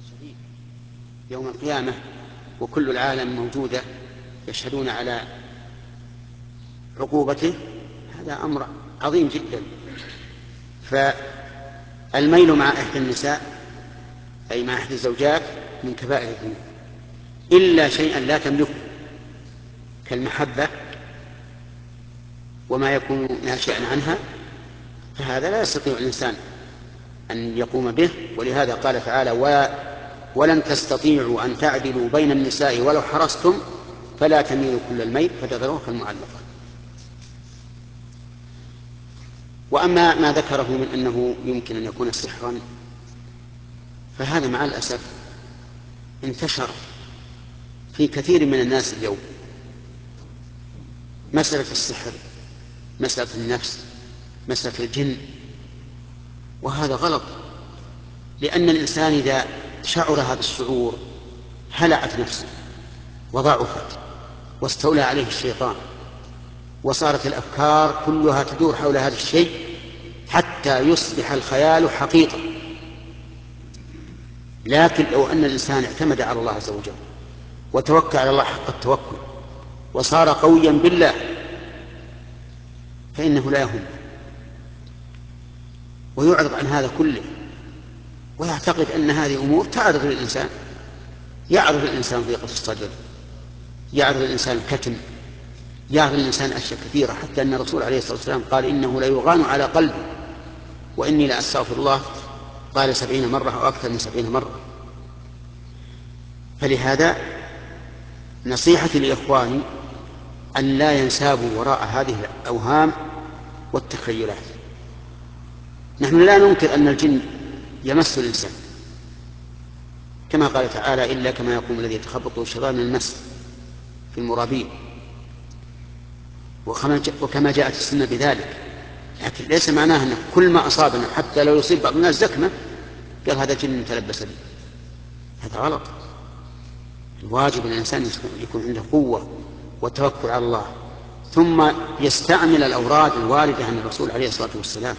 شديد يوم القيامة وكل العالم موجودة يشهدون على عقوبته، هذا أمر عظيم جدا. فالميل مع إحدى النساء أي مع إحدى الزوجات من كبائر الذنوب إلا شيئا لا تملكه كالمحبة وما يكون ناشئا عنها، فهذا لا يستطيع الإنسان أن يقوم به. ولهذا قال تعالى: ولن تستطيعوا أن تعدلوا بين النساء ولو حرصتم فلا تميلوا كل الميل فتذروها كالمعلقة. وأما ما ذكره من أنه يمكن أن يكون سحرا فهذا مع الأسف انتشر في كثير من الناس اليوم. مسألة السحر، مسألة النفس، مسألة الجن، وهذا غلط، لأن الإنسان إذا شعر هذا الشعور هلعت نفسه وضعفت واستولى عليه الشيطان، وصارت الأفكار كلها تدور حول هذا الشيء حتى يصبح الخيال حقيقة. لكن لو أن الإنسان اعتمد على الله عز وجل وتوكل على الله حق التوكل وصار قويا بالله فإنه لا يهم ويعرض عن هذا كله ويعتقد أن هذه أمور تعرض للإنسان. يعرض الإنسان ضيقة الصدر، يعرض الإنسان الكتم، يعرض الإنسان أشياء كثيرة، حتى أن الرسول عليه الصلاة والسلام قال: إنه لا يغان على قلبه وإني لأستغفر الله قال 70 مرة أو أكثر من 70 مرة. فلهذا نصيحتي لإخواني أن لا ينسابوا وراء هذه الأوهام والتخيلات. نحن لا ننكر أن الجن يمس الإنسان كما قال تعالى: إلا كما يقوم الذي يتخبطه الشيطان من المس في المرابين، وكما جاءت السنة بذلك. لكن ليس معناه أن كل ما أصابنا حتى لو يصيب بعض الناس زكمة قال هذا جن تلبس به، هذا غلط. الواجب الإنسان يكون عنده قوة وتوكل على الله، ثم يستعمل الأوراد الواردة عن الرسول عليه الصلاة والسلام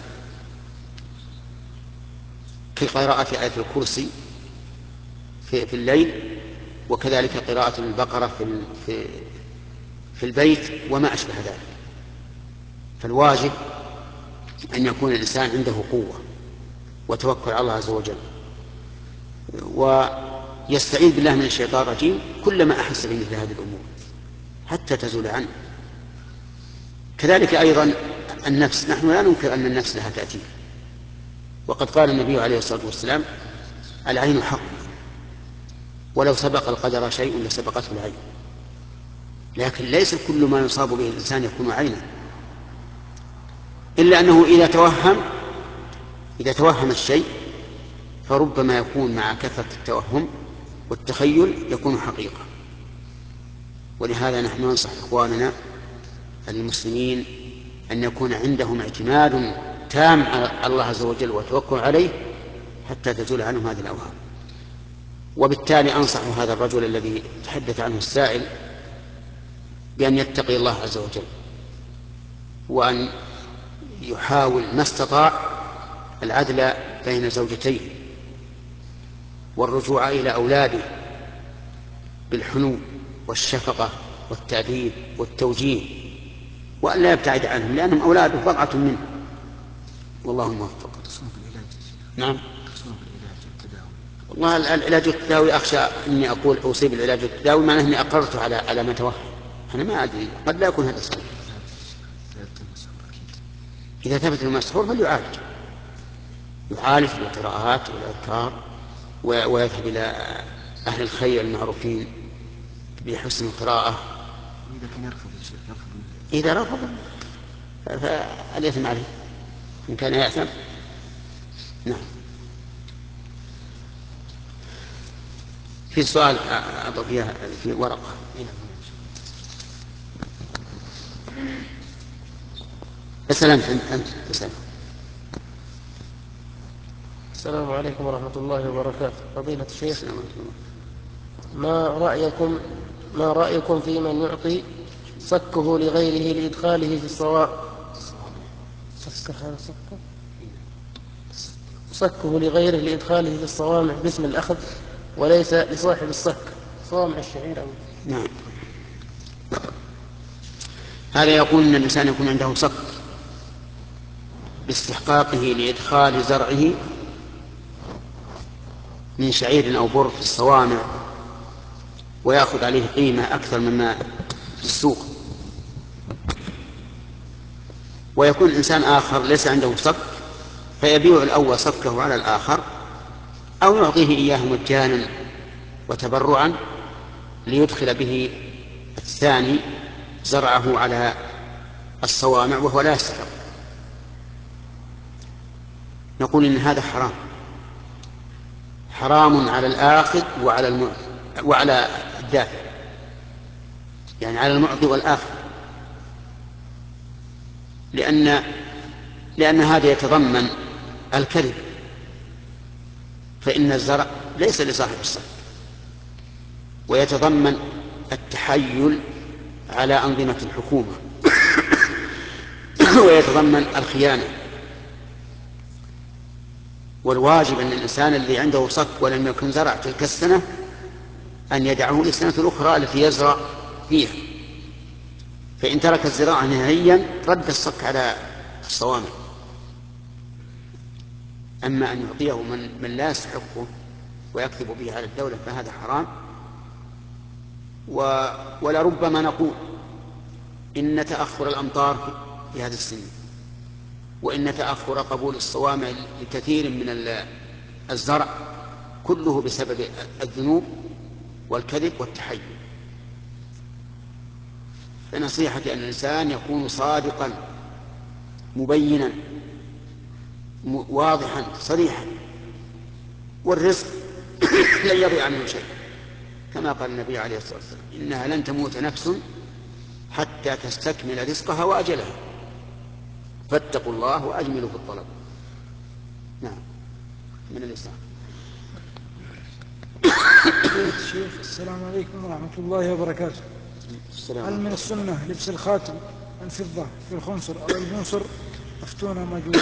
كقراءة آية الكرسي في الليل، وكذلك قراءة البقرة في البيت وما أشبه ذلك. فالواجب أن يكون الإنسان عنده قوة وتوكل على الله عز وجل، ويستعيذ بالله من الشيطان الرجيم كلما أحس بمثل هذه الأمور حتى تزول عنه. كذلك أيضا النفس، نحن لا ننكر أن النفس لها تأثير، وقد قال النبي عليه الصلاة والسلام: العين حق ولو سبق القدر شيء لسبقته العين. لكن ليس كل ما يصاب به الإنسان يكون عينا، إلا أنه إذا توهم الشيء فربما يكون مع كثرة التوهم والتخيل يكون حقيقة. ولهذا نحن ننصح إخواننا المسلمين أن يكون عندهم اعتماد تام على الله عز وجل وتوكل عليه حتى تزول عنهم هذه الأوهام. وبالتالي أنصح هذا الرجل الذي تحدث عنه السائل بأن يتقي الله عز وجل، وأن يحاول ما استطاع العدل بين زوجتيه والرجوع إلى أولاده بالحنو والشفقة والتأديب والتوجيه، وأن لا يبتعد عنهم لأنهم أولاده بضعة منه، والله الموفق. نعم. والله العلاج التداوي أخشى أني أقول أصيب العلاج التداوي معناه أني أقررت على ما توهم. أنا ما أدري، قد لا يكون هذا السبب. إذا ثبت المسحور يعالج بالقراءات والأذكار ويذهب إلى أهل الخير المعروفين بحسن القراءة. إذا رفض فالإثم عليه إن كان يأثم. نعم. في سؤال أعطوا فيها في ورقة. اسأل أنت اسأل. السلام عليكم ورحمة الله وبركاته. فضيلة الشيخ، ما رأيكم في من يعطي صكه لغيره لإدخاله في الصوامع؟ صكه لغيره لإدخاله في الصوامع باسم الأخذ وليس لصاحب الصك صوامع الشعير. نعم. هذا يقول أن الإنسان يكون عنده صك باستحقاقه لإدخال زرعه من شعير أو بر في الصوامع ويأخذ عليه قيمة أكثر مما في السوق، ويكون إنسان آخر ليس عنده صك فيبيع الأول صكه على الآخر أو يعطيه إياه مجانا وتبرعا ليدخل به الثاني زرعه على الصوامع وهو لا يستحق. نقول إن هذا حرام على الآخذ وعلى الدافع، يعني على المعطي والآخذ، لأن هذا يتضمن الكذب، فإن الزرع ليس لصاحب الصك، ويتضمن التحيل على أنظمة الحكومة ويتضمن الخيانة. والواجب أن الإنسان الذي عنده صك ولم يكن زرع تلك السنة أن يدعه للسنة الأخرى التي يزرع فيها، فإن ترك الزراعة نهائيا رد الصك على الصوامع. أما أن يعطيه من لا يستحقه ويكذب به على الدولة فهذا حرام. ولربما نقول إن تأخر الأمطار في هذه السنة وإن تأخر قبول الصوامع لكثير من الزرع كله بسبب الذنوب والكذب والتحيل. فنصيحتي أن الإنسان يكون صادقا مبينا واضحا صريحا، والرزق لن يضيع منه شيء، كما قال النبي عليه الصلاة والسلام: إنها لن تموت نفس حتى تستكمل رزقها وأجلها، فاتقوا الله وأجملوا في الطلب. نعم. من الإسلام. الشيخ السلام عليكم ورحمة الله وبركاته. هل من السنة لبس الخاتم الفضة في الخنصر أو البنصر؟ أفتونا مجهول.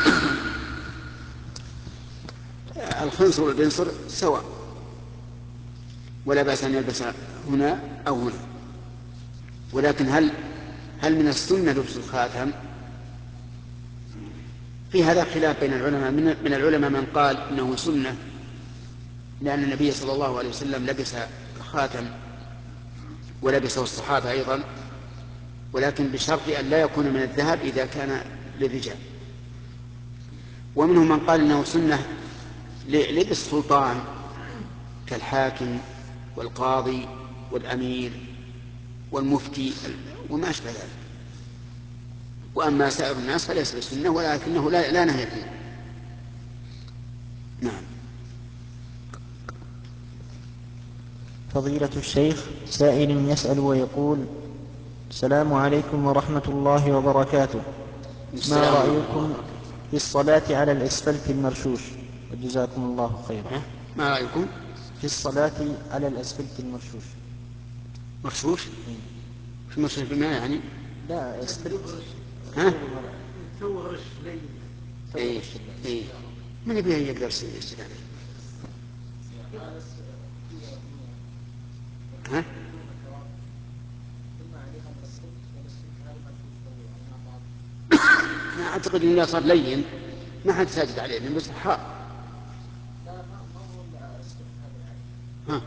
الخنصر والبنصر سواء، ولا بأس أن يلبس هنا أو هنا، ولكن هل من السنة لبس الخاتم؟ في هذا خلاف بين العلماء. من العلماء من قال إنه سنة لأن النبي صلى الله عليه وسلم لبس خاتم ولبسه الصحابة أيضا، ولكن بشرط أن لا يكون من الذهب إذا كان للرجال. ومنهم من قال إنه سنة لبس سلطان كالحاكم والقاضي والأمير والمفتي وما أشبه ذلك. وأما سائر الناس فليس بسنة، ولكنه لا نهي فيه. نعم. فضيلة الشيخ، سائل يسأل ويقول: السلام عليكم ورحمة الله وبركاته، ما رأيكم في الصلاة على الأسفلت المرشوش؟ وجزاكم الله خيرا. ما رأيكم في الصلاة على الأسفلت المرشوش؟ مرشوش؟ في المرشوش بما يعني؟ لا، أسفلت. ها؟ إيه. من يبيه يقدر يسجد عليه؟ ها؟ أنا أعتقد إنه صار لين ما حد ساجد عليه لأنه بس حار. ها؟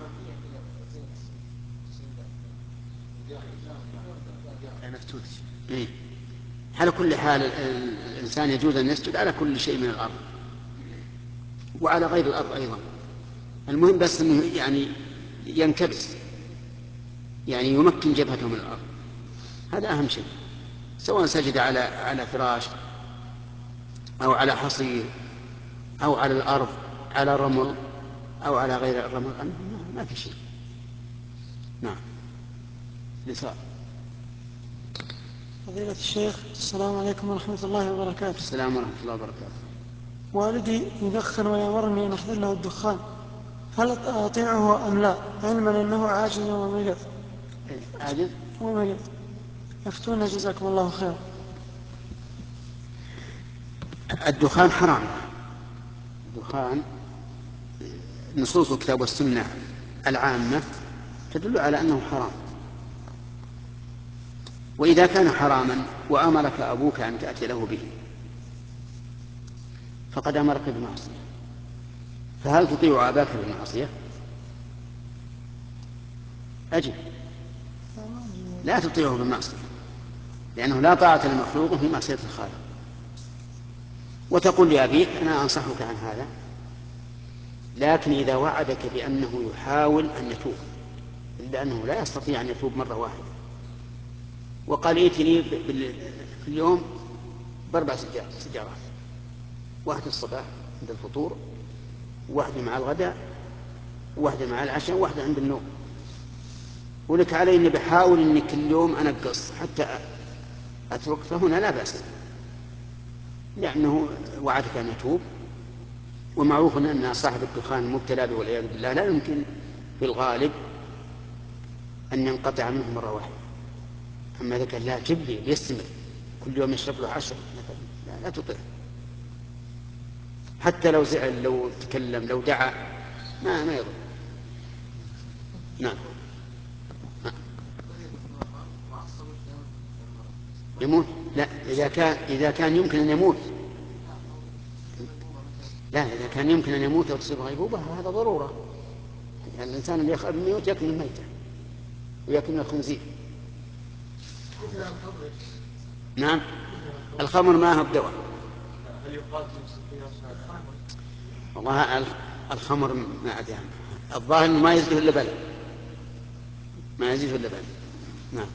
إيه. على كل حال الإنسان يجوز أن يسجد على كل شيء من الأرض وعلى غير الأرض أيضا. المهم بس أنه يعني ينكبس، يعني يمكن جبهته من الأرض، هذا أهم شيء، سواء سجد على فراش أو على حصير أو على الأرض على رمل أو على غير الرمل، ما في شيء. نعم. نساء. فضيلة الشيخ السلام عليكم ورحمة الله وبركاته. السلام ورحمة الله وبركاته. والدي يدخن ويأمرني أن أحضر له الدخان، هل أطيعه أم لا، علما أنه عاجز ومريض؟ عاجز ومريض، افتونا جزاكم الله خير. الدخان حرام. الدخان نصوص الكتاب والسنة العامة تدل على أنه حرام. وإذا كان حراما وأمرك أبوك أن تأتي له به فقد أمرك بمعصية، فهل تطيع أباك بالمعصية؟ أجب، لا تطيعه بالمعصية، لأنه لا طاعة لمخلوق في معصية الخالق. وتقول لأبيك أنا أنصحك عن هذا، لكن إذا وعدك بأنه يحاول أن يتوب، إلا أنه لا يستطيع أن يتوب مرة واحدة، وقال ائتني في اليوم ب4 سجارات، واحدة الصباح عند الفطور، واحدة مع الغداء، واحدة مع العشاء، واحدة عند النوم، ولك علي أني بحاول أني كل يوم أنقص حتى أترك، فهنا لا بأس، لأنه وعدك أن يتوب. ومعروف أن صاحب الدخان المبتلى به والعياذ بالله لا يمكن في الغالب أن ينقطع منه مرة واحدة. أما إذا كان لا جبلي بيستمر كل يوم يشرب له 10 مثلا لا تطيع، حتى لو زعل، لو تكلم، لو دعا ما يضر. نعم. يموت؟ لا، إذا كان يمكن أن يموت، لا، إذا كان يمكن أن يموت أو تصيب غيبوبة هذا ضرورة. يعني الإنسان اللي يخاف من الموت يأكل الميتة ويأكل الخنزير. نعم. الخمر ما هو بدواء. والله الخمر ما أدري عنه، الظاهر أنه ما يزيده إلا بلد، ما يزيده إلا بلد. نعم.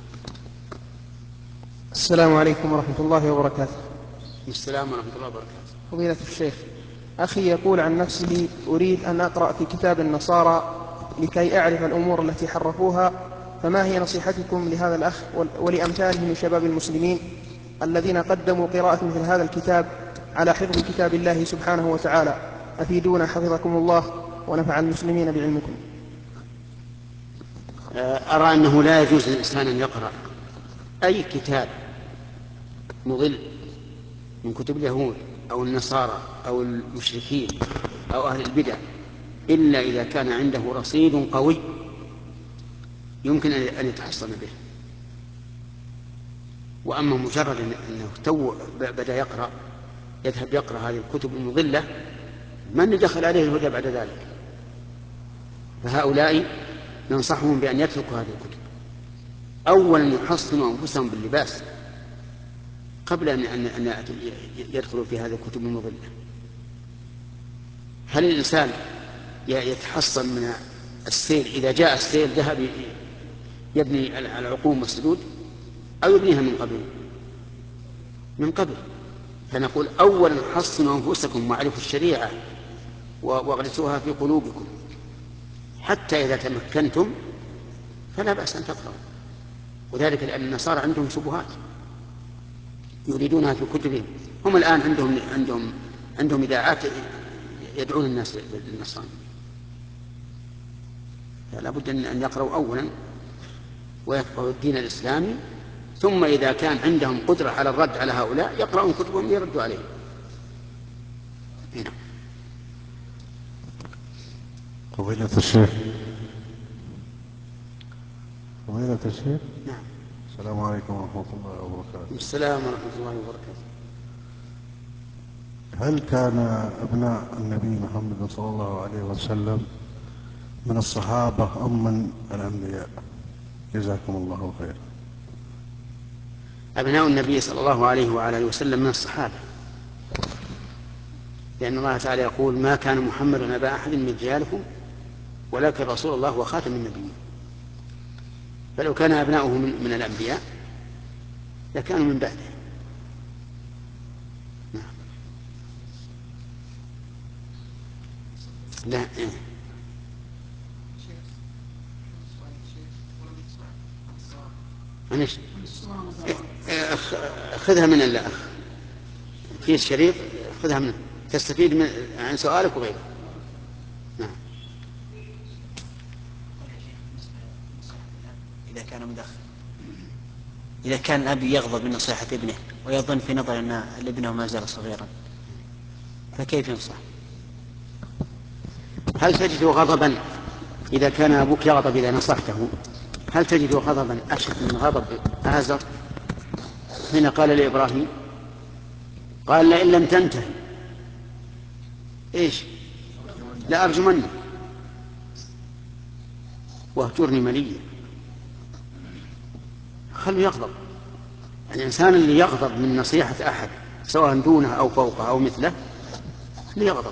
السلام عليكم ورحمة الله وبركاته. السلام ورحمة الله وبركاته. فضيلة الشيخ، أخي يقول عن نفسه: أريد أن أقرأ في كتاب النصارى لكي أعرف الأمور التي حرفوها، فما هي نصيحتكم لهذا الأخ ولأمثاله من شباب المسلمين الذين قدموا قراءة مثل هذا الكتاب على حفظ كتاب الله سبحانه وتعالى؟ أفيدونا حفظكم الله ونفع المسلمين بعلمكم. أرى أنه لا يجوز للإنسان أن يقرأ أي كتاب مضل من كتب اليهود أو النصارى أو المشركين أو أهل البدع إلا إذا كان عنده رصيد قوي يمكن أن يتحصن به. وأما مجرد أنه تو بدأ يقرأ، يذهب يقرأ هذه الكتب المضلة، من دخل عليه الهدى بعد ذلك؟ فهؤلاء ننصحهم بأن يتركوا هذه الكتب، أولا يحصنوا أنفسهم باللباس قبل أن يدخلوا في هذه الكتب المضلة. هل الإنسان يتحصن من السيل إذا جاء السيل ذهب يبني العقوم والسدود، أو يبنيها من قبل؟ فنقول أولا حصنوا أنفسكم واعرفوا الشريعة واغرسوها في قلوبكم، حتى إذا تمكنتم فلا بأس أن تقرأوا. وذلك لأن النصارى عندهم شبهات يريدونها في كتبهم. هم الآن عندهم إذاعات يدعون الناس للنصرانية. فلا بد أن يقرأوا أولا ويفقهوا الدين الإسلامي، ثم إذا كان عندهم قدرة على الرد على هؤلاء يقرأون كتبهم يردوا عليهم. هنا. فضيلة الشيخ. فضيلة الشيخ. نعم. السلام عليكم ورحمة الله وبركاته. السلام ورحمة الله وبركاته. هل كان أبناء النبي محمد صلى الله عليه وسلم من الصحابة أم من الأنبياء؟ جزاكم الله خيرا. أبناء النبي صلى الله عليه وعلى آله وسلم من الصحابة، لأن الله تعالى يقول: ما كان محمد أبا أحد من رجالكم ولكن رسول الله وخاتم النبيين. فلو كان أبناؤه من الأنبياء لكانوا من بعده. لا. خذها من الأخ في الشريط، خذها منه تستفيد عن سؤالك وغيره. نعم. إذا كان مدخن، إذا كان الأب يغضب من نصيحة ابنه ويظن في نظر أن ابنه ما زال صغيرا، فكيف ينصح؟ هل تجد غضبا إذا كان أبوك يغضب إذا نصحته، هل تجد غضبا أشد من غضب آزر حين قال لإبراهيم، قال لئن لم تنتهي إيش لأرجمنك واهجرني مليا. خلوا يغضب. الإنسان اللي يغضب من نصيحة أحد سواء دونه أو فوقه أو مثله ليغضب.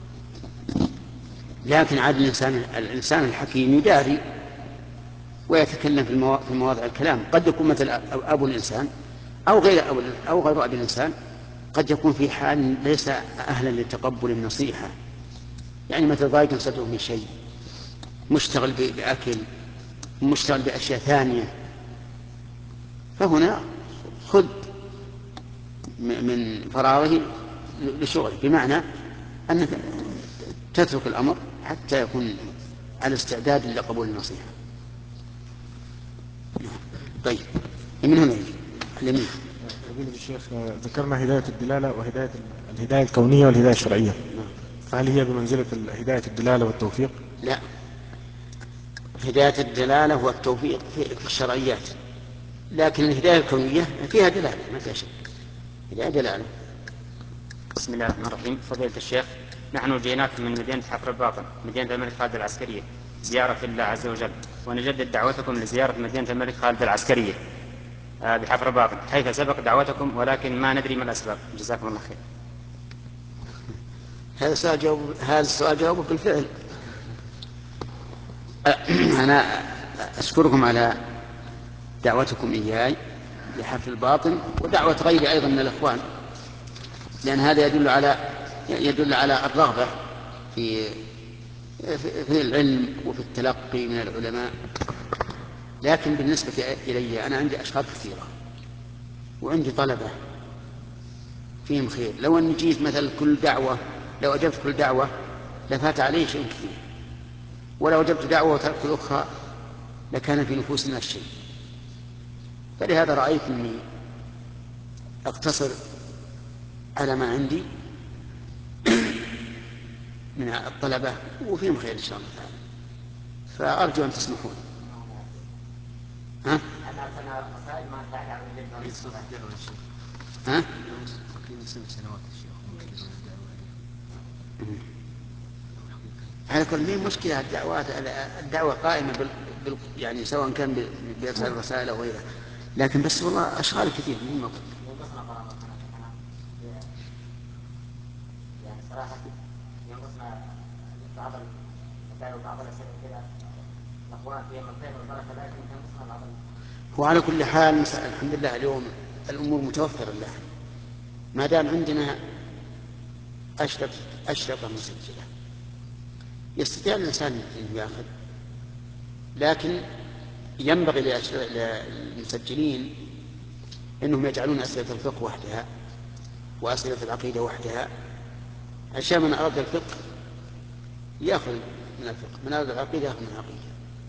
لكن عاد الإنسان الحكيم يداري ويتكلم في مواضع الكلام. قد يكون مثل أبو الإنسان أو غير أبي الإنسان قد يكون في حال ليس أهلا لتقبل النصيحة، يعني مثل ضايق صدره من شيء، مشتغل بأكل، مشتغل بأشياء ثانية، فهنا خذ من فراغه لشغله، بمعنى أنك تترك الأمر حتى يكون على استعداد لقبول النصيحة. طيب من هنا اليمين. فضيلة الشيخ، ذكرنا هداية الدلالة وهداية الهداية الكونية والهداية الشرعية، فهل هي بمنزلة هداية الدلالة والتوفيق؟ لا، هداية الدلالة والتوفيق في الشرعيات، لكن الهداية الكونية فيها دلالة ما فيها شك، هداية دلالة. بسم الله الرحمن الرحيم. فضيلة الشيخ، نحن جئناكم من مدينة حفر الباطن، مدينة الملك خالد العسكرية، زيارة الله عز وجل، ونجدد دعوتكم لزيارة مدينة الملك خالد العسكرية بحفر الباطن، حيث سبق دعوتكم ولكن ما ندري ما الأسباب. جزاكم الله خير. هذا السؤال جوابه بالفعل. أنا أشكركم على دعوتكم إياي لحفر الباطن ودعوة غيري أيضا من الإخوان، لأن هذا يدل على الرغبة في العلم وفي التلقي من العلماء. لكن بالنسبة إلي أنا عندي أشخاص كثيرة وعندي طلبة فيهم خير. لو أني جيت مثل كل دعوة، لو أجبت كل دعوة لفات علي شيء كثير، ولو أجبت دعوة وتركت الأخرى لكان في نفوسنا الشيء. فلهذا رأيت أني أقتصر على ما عندي من الطلبة وفيهم خير إن شاء الله تعالى، فأرجو أن تسمحون. ها؟ ها؟ على كل مين مشكلة الدعوة قائمة يعني سواء كان بإرسال الرسائل أو غيرها، لكن بس والله أشغال كثير مما قلت. يعني صراحة ينقصنا بعض المسائل وبعض الأسئلة كذا، الأخوان فيهم الخير والبركة، لكن ينقصنا بعض. وعلى كل حال الحمد لله اليوم الأمور متوفرة لله، ما دام عندنا أشرطة مسجلة يستطيع الإنسان أن يأخذ، لكن ينبغي للمسجلين أنهم يجعلون أسئلة الفقه وحدها وأسئلة العقيدة وحدها، عشان من أراد الفقه يأخذ من الفقه، من أراد العقيدة يأخذ من العقيدة.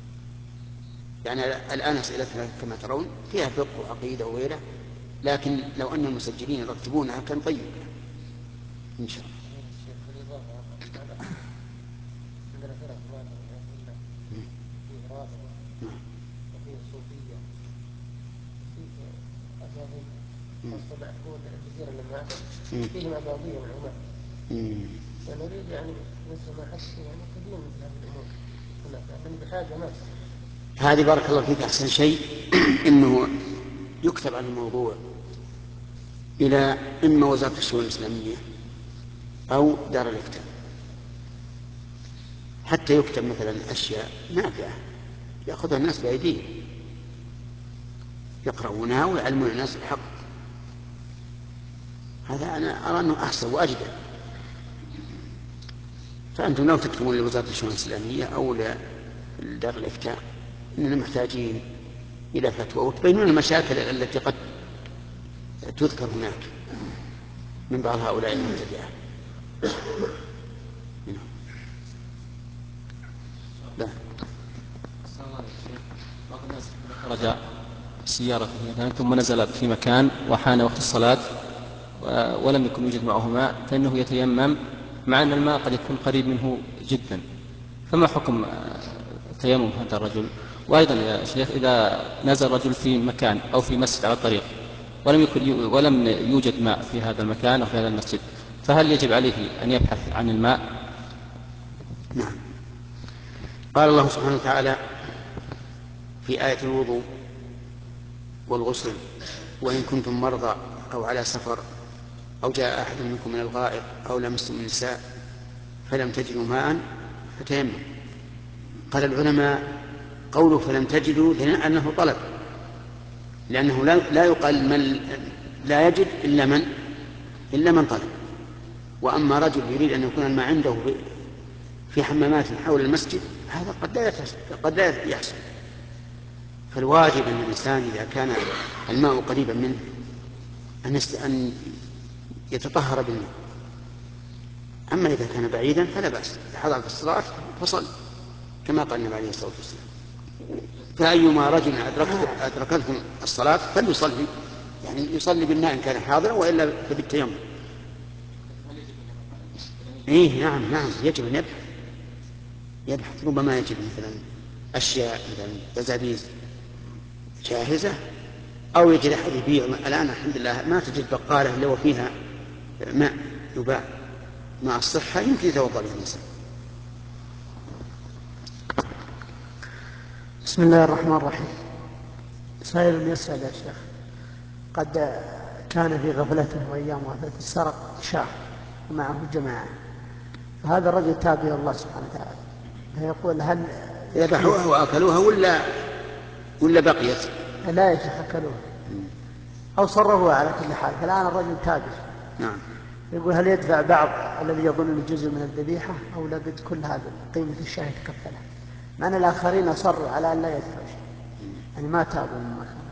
يعني الآن أسئلتنا كما ترون فيها فقه وعقيدة وغيره، لكن لو أن المسجلين يرتبونها كان طيب إن شاء الله. فيهم أباضية العلماء، ونريد يعني مثل ما حدث يعني تدين مثل هذه الأمور هناك، لأنني بحاجة ناس. هذه بارك الله فيك أحسن شيء إنه يكتب عن الموضوع إلى إما وزارة الشؤون الإسلامية أو دار الإفتاء، حتى يكتب مثلا أشياء نافعة يأخذها الناس بأيديهم يقرؤونها ويعلمون الناس الحق. هذا أنا أرى أنه أحسن وأجدى. فأنتم لو تكتبون لوزارة الشؤون الإسلامية أو لدار الإفتاء إننا محتاجين إلى فتوى وتبينون المشاكل التي قد تذكر هناك من بعض هؤلاء المبتدعة. لا. بعض الناس خرج سيارته مثلا ثم نزل في مكان وحان وقت الصلاة ولم يكن يوجد معه ماء، فإنه يتيمم مع أن الماء قد يكون قريب منه جدا، فما حكم تيمم هذا الرجل؟ وأيضا يا شيخ إذا نزل رجل في مكان أو في مسجد على الطريق ولم يوجد ماء في هذا المكان أو في هذا المسجد، فهل يجب عليه أن يبحث عن الماء؟ نعم. قال الله سبحانه وتعالى في آية الوضوء والغسل: وإن كنتم مرضى أو على سفر أو جاء أحد منكم من الغائط أو لمستم النساء فلم تجدوا ماء فتيمموا. قال العلماء قوله فلم تجدوا دليل أنه طلب، لأنه لا يقال من لا يجد إلا من طلب. وأما رجل يريد أن يكون الماء عنده في حمامات حول المسجد هذا قد لا يحصل. فالواجب أن الإنسان إذا كان الماء قريبا منه أن يتطهر بالماء. أما إذا كان بعيدا فلا بأس، حضر في الصلاة فصل كما قال النبي عليه الصلاة والسلام: فأيما رجل أدركته الصلاة فليصلي، يعني يصلي بالماء إن كان حاضرا، وإلا فبالتيمم. نعم يجب أن يبحث. ربما يجب مثلا أشياء مثلا تزابيز جاهزة، أو يجد أحد يبيع. الآن الحمد لله ما تجد بقالة لو فيها ماء يباع مع الصحة يمكن يتوضأ به الإنسان. بسم الله الرحمن الرحيم. سائل يسأل يا شيخ: قد كان في غفلته وأيام غفلته سرق شاه ومعه جماعة، فهذا الرجل تاب إلى الله سبحانه وتعالى، فيقول هل ذبحوها وأكلوها ولا بقيت؟ لا يا شيخ، أكلوها أو صرفوها على كل حال، فالآن الرجل تاب. نعم. يقول هل يدفع بعض الذي يظن جزء من الذبيحة أو لابد كل هذا قيمة الشاه تكفلها، مع أن الآخرين أصروا على أن لا يدفع شيء، يعني ما تابوا مما كان.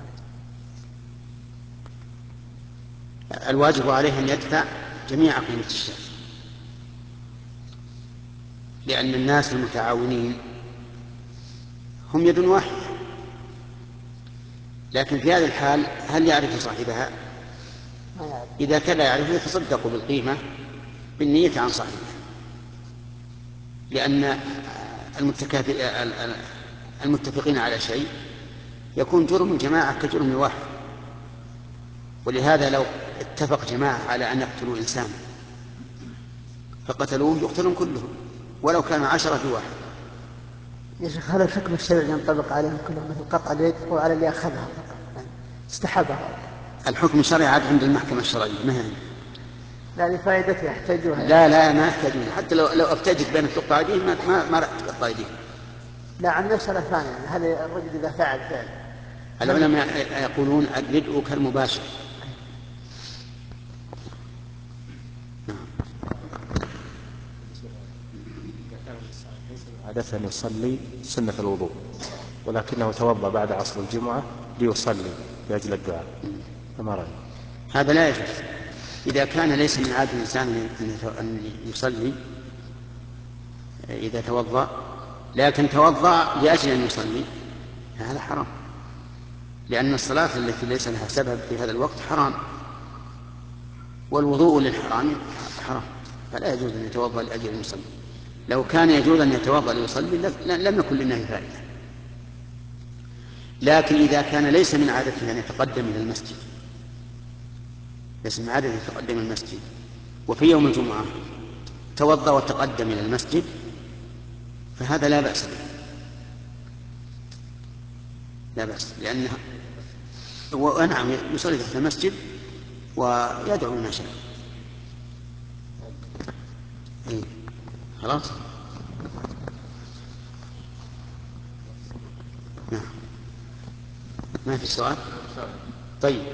الواجب عليه أن يدفع جميع قيمة الشاه، لأن الناس المتعاونين هم يد واحدة. لكن في هذه الحال هل يعرف صاحبها؟ إذا كان لا يعرف يتصدق بالقيمة بالنية عن صاحبها، لأن المتفقين على شيء يكون جرم الجماعة كجرم الواحد. ولهذا لو اتفق جماعة على أن يقتلوا إنسان فقتلوه يقتلون كلهم ولو كان 10 في واحد. يا شيخ هذا الحكم الشرعي ينطبق عليهم كلهم مثل قطع اليد وعلى اللي أخذها استحبها؟ الحكم الشرعي عاد عند المحكمة الشرعية، ما هي لا لفائدته يحتاجوها. لا ما يحتاجون، حتى لو ابتجت بين تقطع يديه ما راح تقطع يديه. لا عن مسألة ثانية، هل الرجل إذا فعل العلماء يقولون الردء كالمباشر. عادة أن يصلي سنة الوضوء ولكنه توضأ بعد عصر الجمعة ليصلي لأجل الدعاء، فما رأيك؟ هذا لا يجوز. إذا كان ليس من عادة الإنسان أن يصلي إذا توضأ، لكن توضأ لأجل أن يصلي، هذا حرام، لأن الصلاة التي ليس لها سبب في هذا الوقت حرام، والوضوء للحرام حرام، فلا يجوز أن يتوضأ لأجل أن يصلي. لو كان يجوز أن يتوضأ ليصلي لم يكن للنهي فائدة. لكن إذا كان ليس من عادته أن يتقدم إلى المسجد، ليس من عادته يتقدم إلى المسجد، وفي يوم الجمعة توضأ وتقدم إلى المسجد، فهذا لا بأس به، لا بأس، لأنه ونعم يصلي تحت المسجد ويدعو لما شاء. خلاص. نعم. ما في سؤال؟ طيب.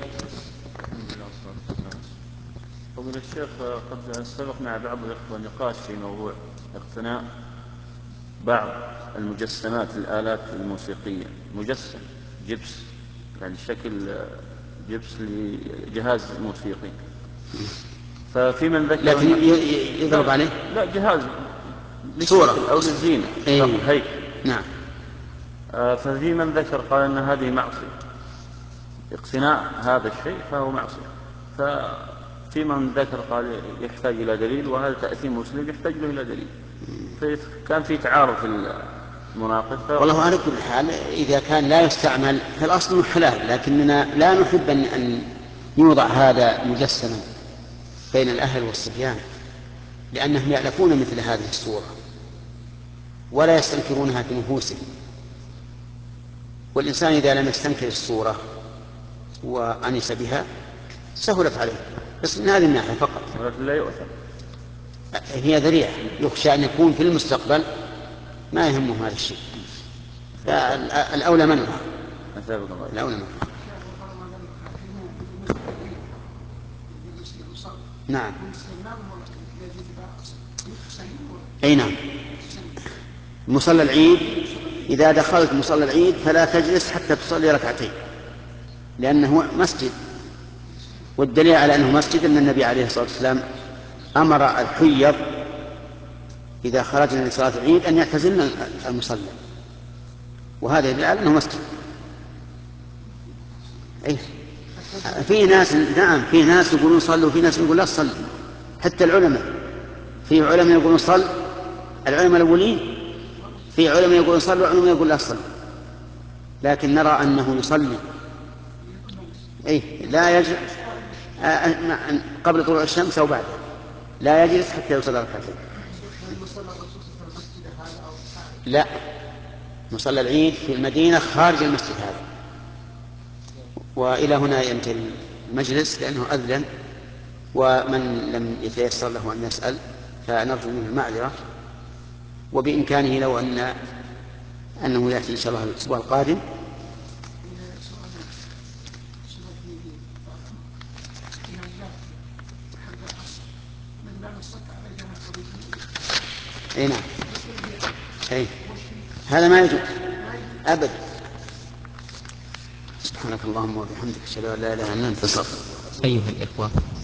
فضيلة الشيخ، قد سبق مع بعض الإخوة نقاش في موضوع اقتناء بعض المجسمات الآلات الموسيقية، مجسم جبس يعني شكل جبس لجهاز موسيقي، ففي من ذكر لكن يضرب عليه؟ لا، جهاز صورة أو للزينة هيكل. نعم. ففي من ذكر قال أن هذه معصية، اقتناء هذا الشيء فهو معصية، في من ذكر قال يحتاج إلى دليل، وهذا تأثيم مسلم يحتاج له إلى دليل، فكان في تعارض في المناقض. والله على كل حال إذا كان لا يستعمل فالأصل حلال، لكننا لا نحب أن يوضع هذا مجسما بين الأهل والصبيان، لأنهم يألفون مثل هذه الصورة ولا يستنكرونها في نفوسهم، والإنسان إذا لم يستنكر الصورة وأنس بها سهلت عليه، بس من هذه الناحية فقط. ولكن لا يؤثر، هي ذريعة، يخشى أن يكون في المستقبل ما يهمه هذا الشيء، الأولى منعها. الأولى منعها. نعم. أي نعم. مصلى العيد إذا دخلت مصلى العيد فلا تجلس حتى تصلي ركعتين، لأنه مسجد، والدليل على أنه مسجد أن النبي عليه الصلاة والسلام أمر الحيض إذا خرجنا لصلاة العيد أن يعتزلن المصلى، وهذا يدل على أنه مسجد. أي في ناس، نعم، في ناس يقولون صلوا وفي ناس يقولون لا تصلوا، حتى العلماء، في علماء يقولون صل، العلماء الأولين، في علماء يقولون صلوا وعلماء يقولون لا تصلوا، لكن نرى أنه يصلي. لا يجلس قبل طلوع الشمس أو بعدها، لا يجلس حتى يصلي ركعتين. لا، مصلى العيد في المدينة خارج المسجد هذا. وإلى هنا ينتهي المجلس لأنه أذن، ومن لم يتيسر له أن يسأل فنرجو منه المعذرة، وبإمكانه لو أنه يأتي إن شاء الله الأسبوع القادم. أي نعم، أي هذا ما يجوز أبدا. سبحانك اللهم وبحمدك أشهد أن لا إله إلا أنت أستغفرك. أيها الإخوة،